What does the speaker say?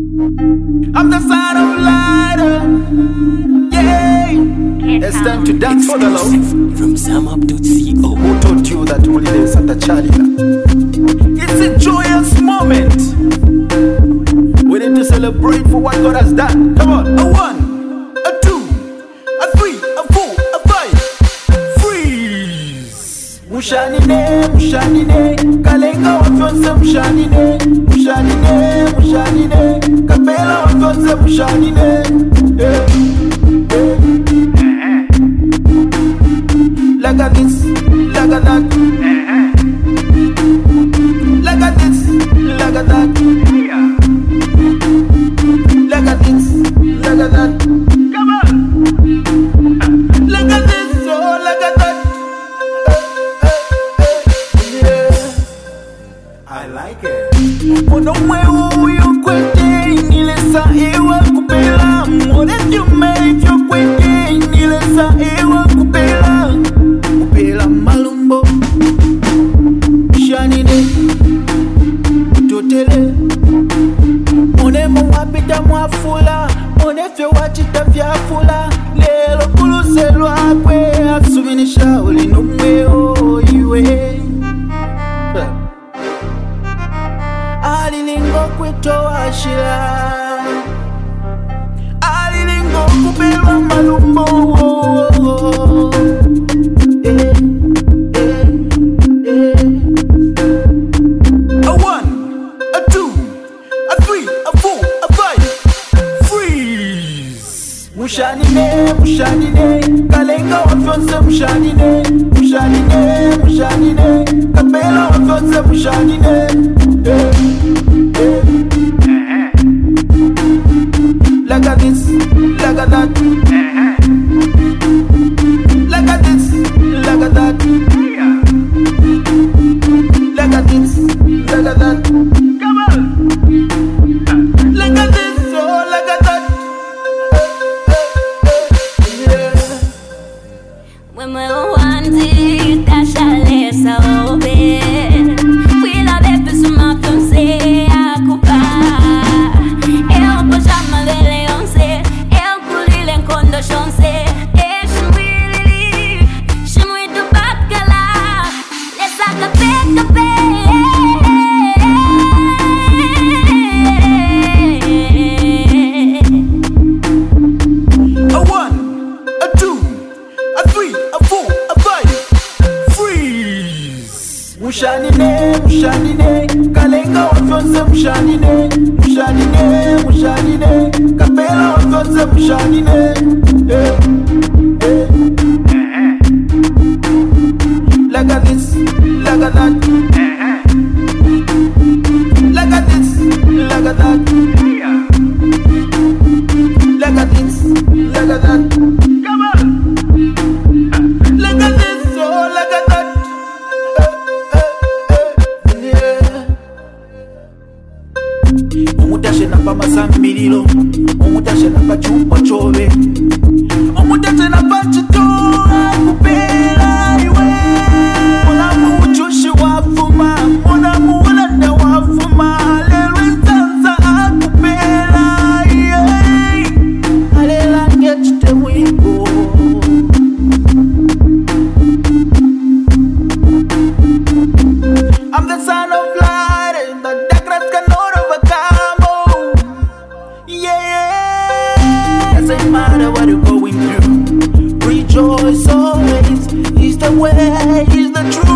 I'm the son of light. Yeah. It's time to dance for the love. From SamUp.co. Who taught you that holidays are the Charlie? It's a joyous moment. We need to celebrate for what God has done. Come on, a 1, a 2, a 3, a 4, a 5. Freeze. Mushanine, mushanine, kalenga wafyonse mushanine, mushanine, mushanine, kapela wafyonse mushanine. Yeah. Like at this, like at that. Like at this, like at that. Like at this, like at that. Come on. Like at this, oh, like at that. Yeah. I like it. Mono mweo yo kwete nilesa ewa kupela. Mone vyume yo kwete nilesa ewa kupela. Kupela malumbo shanine totele. Mone mwapita mwafula. Mone fye wachita vyafula. Lelo kuluse lwakwe asubinisha ulino mweo iwe. Alilingo kwetoa shila. Alilingo kupelwa malumbo. A 1, a 2, a 3, a 4, a 5. Freeze. Mushanine, mushanine, kalenga wafyonse mushanine, mushanine, mushanine, kapela wafyonse mushanine. Like at this, like at that. Like at this, like at that. Like at this, like at that. Come on. Like at this, oh, like at that. Yeah. When we want it, that shall let obe. We love it for some of them say I could buy. El pajama de leonce, el culile en condoshonce. Shimui tu bakala, let's saca peca. A 1, a 2, a 3, a 4, a 5. Freeze. Mushanine, mushanine, kalenga wafyonse mushanine, mushanine, mushanine, kapela wafyonse mushanine. Like at this, like at that. Like at this, like at that. Like at this, like at that. Come on. Like at this, oh, like at that. Yeah. Omutashe na pa masambirilo, omutashe na pa chupa chove, omutashe na pa chitoa kupela iwe. Mona muchushi wafuma, mona muulanda wafuma, lelo nsanza akupela yeah. Alela ngechite mwiko. I'm the son of light and the darkness cannot overcome. Oh, yeah. Doesn't matter what you're going through. Rejoice always. He's the way, he's the truth.